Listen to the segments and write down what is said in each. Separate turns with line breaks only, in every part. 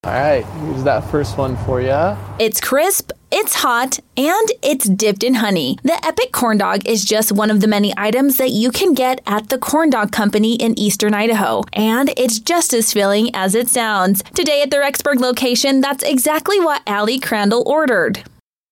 All right, here's that first one for you.
It's crisp, it's hot, and it's dipped in honey. The Epic Corn Dog is just one of the many items that you can get at the Corn Dog Company in eastern Idaho. And it's just as filling as it sounds. Today at the Rexburg location, that's exactly what Allie Crandall ordered.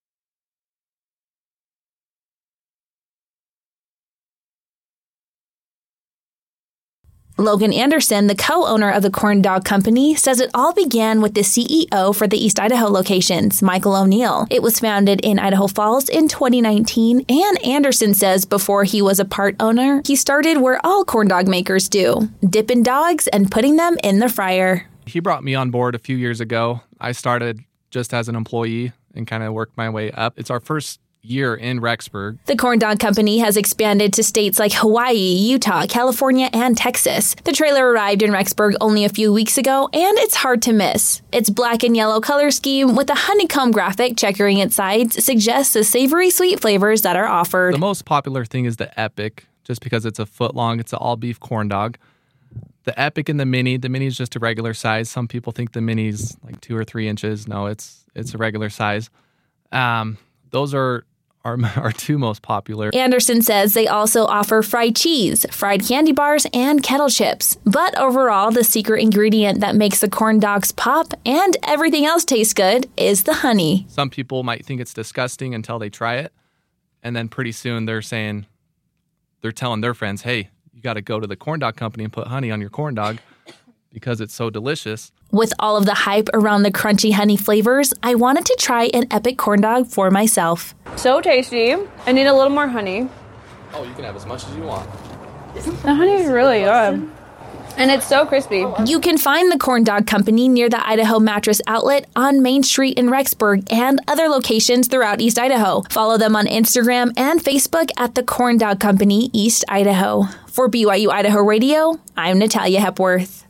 Logan Anderson, the co-owner of the Corn Dog Company, says it all began with the CEO for the East Idaho locations, Michael O'Neill. It was founded in Idaho Falls in 2019, and Anderson says before he was a part owner, he started where all corn dog makers do, dipping dogs and putting them in the fryer.
He brought me on board a few years ago. I started just as an employee and kind of worked my way up. It's our first year in Rexburg.
The Corn Dog Company has expanded to states like Hawaii, Utah, California, and Texas. The trailer arrived in Rexburg only a few weeks ago, and it's hard to miss. Its black and yellow color scheme with a honeycomb graphic checkering its sides suggests the savory sweet flavors that are offered.
The most popular thing is the Epic, just because it's a foot long. It's an all-beef corn dog. The Epic and the Mini is just a regular size. Some people think the Mini's like 2 or 3 inches. No, it's a regular size. Those are our two most popular.
Anderson says they also offer fried cheese, fried candy bars, and kettle chips. But overall, the secret ingredient that makes the corn dogs pop and everything else taste good is the honey.
Some people might think it's disgusting until they try it. And then pretty soon they're telling their friends, hey, you got to go to the Corn Dog Company and put honey on your corn dog because it's so delicious.
With all of the hype around the crunchy honey flavors, I wanted to try an Epic corn dog for myself.
So tasty. I need a little more honey.
Oh, you can have as much as you want.
The honey is really good. And it's so crispy.
You can find the Corn Dog Company near the Idaho Mattress Outlet on Main Street in Rexburg and other locations throughout East Idaho. Follow them on Instagram and Facebook at the Corn Dog Company East Idaho. For BYU Idaho Radio, I'm Natalia Hepworth.